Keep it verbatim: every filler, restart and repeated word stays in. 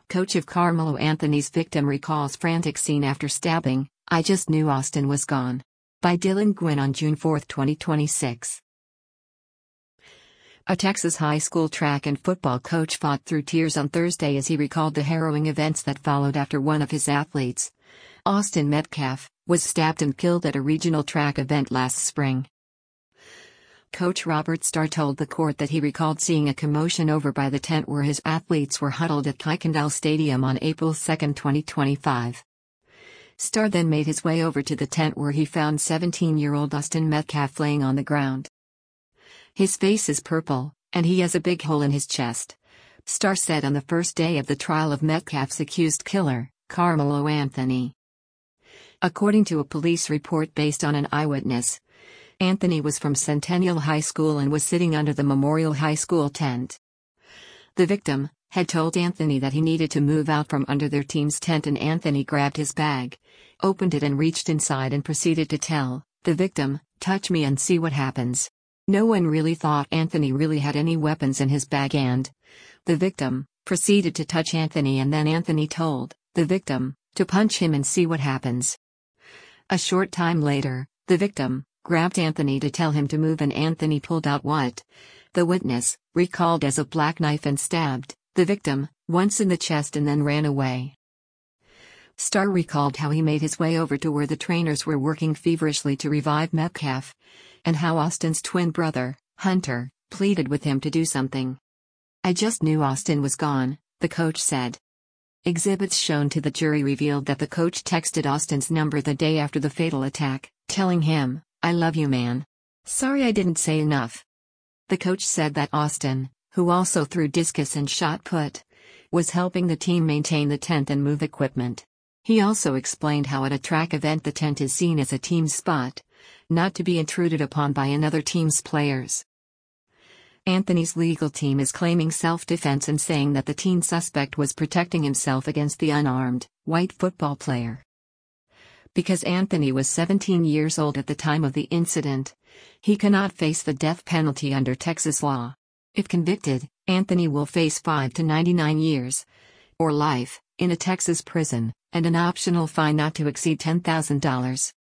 Coach of Carmelo Anthony's victim recalls frantic scene after stabbing. "I just knew Austin was gone." By Dylan Gwynn on June fourth, twenty twenty-six. A Texas high school track and football coach fought through tears on Thursday as he recalled the harrowing events that followed after one of his athletes, Austin Metcalf, was stabbed and killed at a regional track event last spring. Coach Robert Starr told the court that he recalled seeing a commotion over by the tent where his athletes were huddled at Kuykendall Stadium on April second, twenty twenty-five. Starr then made his way over to the tent where he found seventeen-year-old Austin Metcalf laying on the ground. "His face is purple, and he has a big hole in his chest," Starr said on the first day of the trial of Metcalf's accused killer, Carmelo Anthony. According to a police report based on an eyewitness, Anthony was from Centennial High School and was sitting under the Memorial High School tent. The victim had told Anthony that he needed to move out from under their team's tent, and Anthony grabbed his bag, opened it and reached inside and proceeded to tell the victim, "Touch me and see what happens." No one really thought Anthony really had any weapons in his bag, and the victim proceeded to touch Anthony, and then Anthony told the victim to punch him and see what happens. A short time later, the victim grabbed Anthony to tell him to move, and Anthony pulled out what the witness recalled as a black knife and stabbed the victim once in the chest and then ran away. Starr recalled how he made his way over to where the trainers were working feverishly to revive Metcalf, and how Austin's twin brother, Hunter, pleaded with him to do something. "I just knew Austin was gone," the coach said. Exhibits shown to the jury revealed that the coach texted Austin's number the day after the fatal attack, telling him, "I love you, man. Sorry I didn't say enough." The coach said that Austin, who also threw discus and shot put, was helping the team maintain the tent and move equipment. He also explained how at a track event the tent is seen as a team spot, not to be intruded upon by another team's players. Anthony's legal team is claiming self-defense and saying that the teen suspect was protecting himself against the unarmed, white football player. Because Anthony was seventeen years old at the time of the incident, he cannot face the death penalty under Texas law. If convicted, Anthony will face five to ninety-nine years, or life, in a Texas prison, and an optional fine not to exceed ten thousand dollars.